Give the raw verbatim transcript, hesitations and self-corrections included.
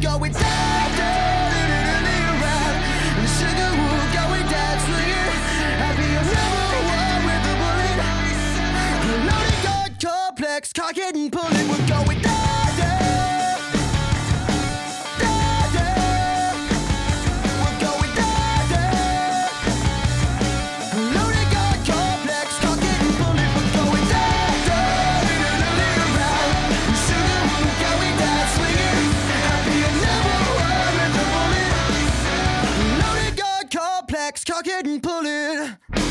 going down, down, down, down, and sugar, we're going down, swinging. I'll be your number one with the bullet. Loaded gun complex, cock it and pull it. We're going down, down, down, down. We're going down, down. Loaded gun complex, cock it and pull it. We're going down, down, down, down, and sugar, we're going down, swinging. I'll be your number one with the bullet. Loaded gun complex, cock it and pull it.